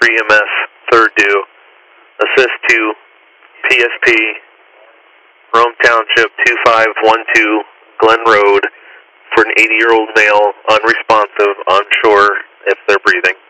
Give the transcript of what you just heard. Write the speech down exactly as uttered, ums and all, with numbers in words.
E M S, third due. Assist to P S P, Rome Township, two five one two Glen Road, for an eighty-year-old male, unresponsive, unsure if they're breathing.